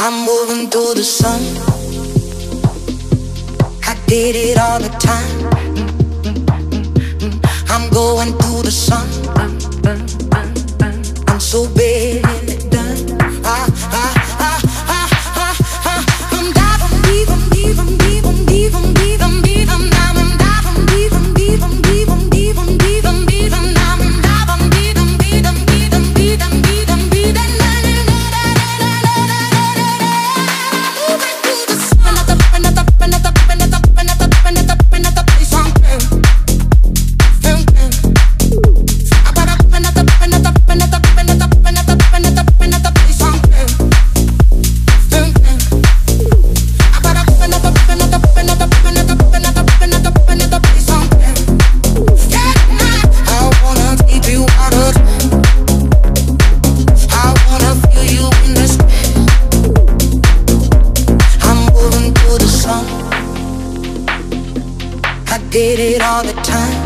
I'm moving through the sun. I did it all the time. I'm going through the sun. I'm so bad at done. I'm diving deep, I'm deep, I'm deep, I'm deep, I'm deep, I'm deep, I'm diving deep, I'm deep, I'm deep, I'm deep, I'm deep, I'm deep, I'm diving deep, I'm deep, I'm deep, I'm deep, I'm deep, I'm deep, did it all the time.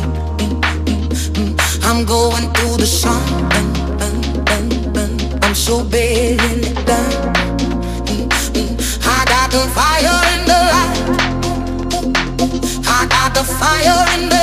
I'm going through the sun. I'm so bad in it done. I got the fire in the light. I got the fire in the